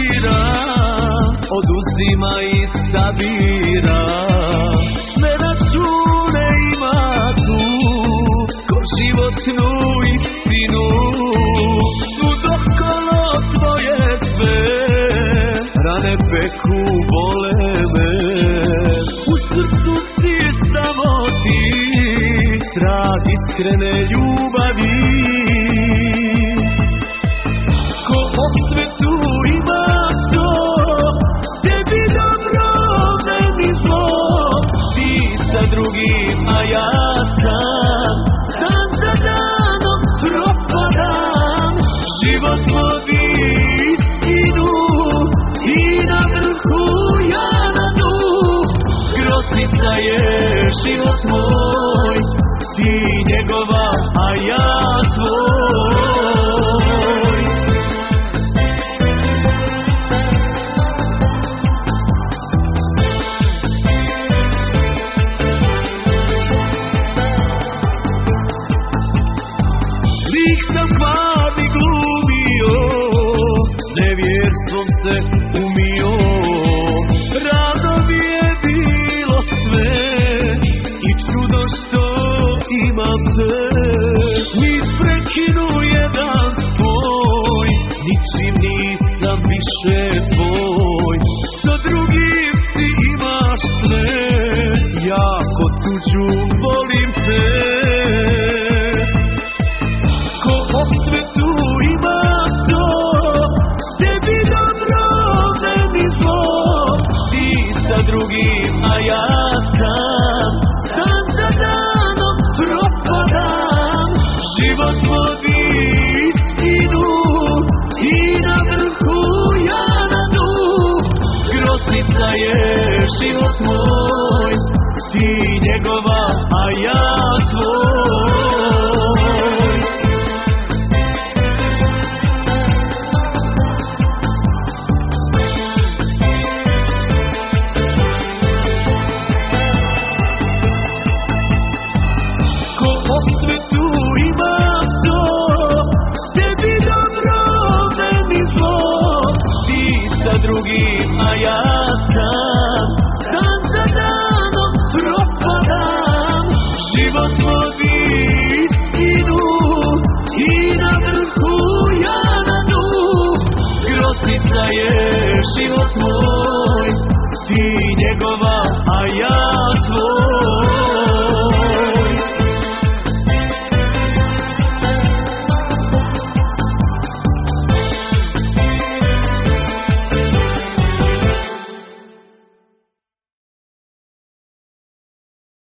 bira, oduzima i sabira. Sve račune ima tu, ko životnu istinu. Sudokolo tvoje sve, rane peku bole me. U srcu si samo ti, trag iskrene ljubavi. Ko po svetu ima to, tebi dobro, meni zlo. Ti sa drugim, a ja sam, dan za danom propadam. Život vodi istinu i na vrhu ja na dnu. Groznica je život moj, ti njegova, a ja tvoj. Lik sam kvarni glumio, nevjerstvom se umio. Rado mi je bilo sve i čudo što imam te. Nit prekinu jedan tvoj, ničim nisam više tvoj. Sa drugim si imaš sve, ja ko tuđu volim te. Ko po svetu ima to, tebi dobro, meni zlo. Ti sa drugim, a ja sam, dan za danom propadam. Život vodi istinu i na vrhu ja na dnu. Groznica je život moj, ti njegova, a ja tvoj. Ko po svetu ima to, tebi dobro, meni zlo. Ti sa drugim, a ja sam, dan za danom propadam. Život vodi istinu i na vrhu ja na dnu. Groznica je život moj, ti njegova, a ja